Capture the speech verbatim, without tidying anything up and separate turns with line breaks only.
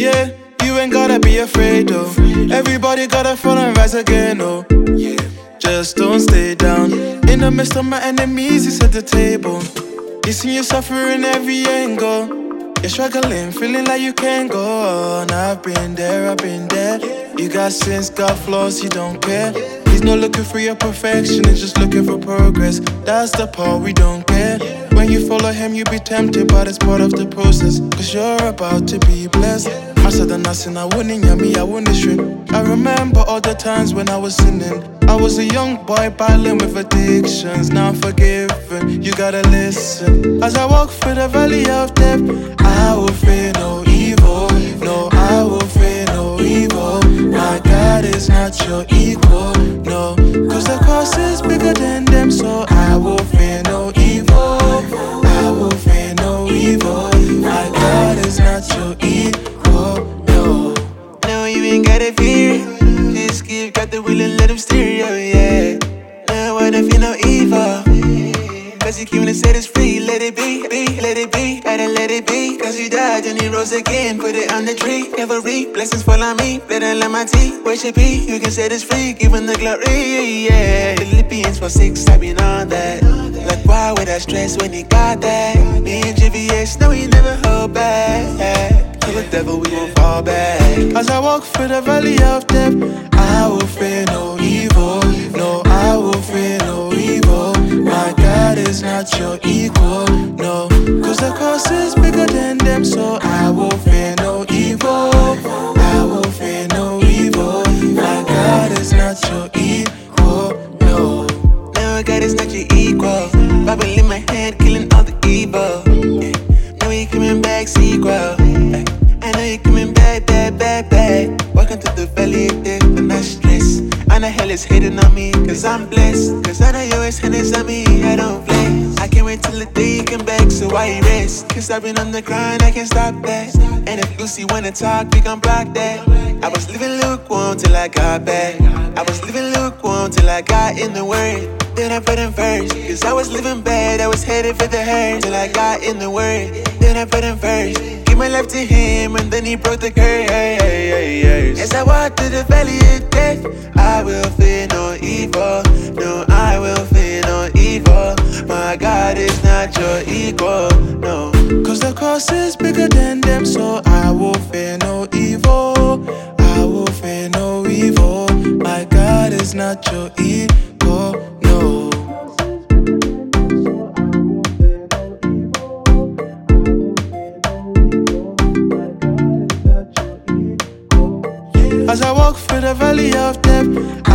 Yeah, you ain't gotta be afraid though. Everybody gotta fall and rise again, oh. Just don't stay down. In the midst of my enemies, you set the table. You see you suffering every angle. You're struggling, feeling like you can't go on. I've been there, I've been there. You got sins, got flaws, you don't care. He's not looking for your perfection, he's just looking for progress. That's the part we don't get. When you follow him, you be tempted, but it's part of the process. Cause you're about to be blessed. I said the nothing, I wouldn't yummy, I wouldn't strip. I remember all the times when I was sinning. I was a young boy battling with addictions. Now I'm forgiven, you gotta listen. As I walk through the valley of death, I will fear no evil. No, I will fear no evil. My God is not your equal. No, cause the cross is bigger than them. So I will fear no evil. I will fear no evil. My God is not your equal. No,
no, you ain't gotta fear it. Just give God the will and let him steer you, yeah. No, I don't feel no evil. Cause he came to set us free, let it be, be, let it be, gotta let it be. Cause he died and he rose again, put it on the tree. Every blessings fall on me, better let my tea. Worship he, you can set us free, give him the glory, yeah. Philippians four six, I've been on that. Like why would I stress when he got that? Me and J V S, no he never hold back. Kill the devil, we won't fall back.
As I walk through the valley of death, I will fear no evil. No, I will fear no evil. My God is not your equal. No, cause the cross is bigger than them. So I will fear no evil. I will fear no evil. My God is not your equal. No,
no, God is not your equal. Bible in my hand, killing all the evil. Yeah. Now he coming back, sequel. I know you coming back, back, back, back. Welcome to the valley of death, and not stress. I know hell is hating on me, cause I'm blessed. Cause I know you always hands on me, I don't flex. I can't wait till the day you come back, so I rest. Cause I've been on the grind, I can't stop that. And if Lucy wanna talk, we gon' block that. I was living lukewarm till I got back. I was living lukewarm till I got in the word. Then I put him first, cause I was living bad, I was headed for the hurt. Till I got in the word, then I put him first. Give my life to him, and then he broke the curse. As I walk through the valley of death, I will fear no evil. No, I will fear no evil. My God is not your equal. No,
cause the cross is bigger than them. So I will fear no evil. I will fear no evil. My God is not your equal. No. As I walk through the valley of death,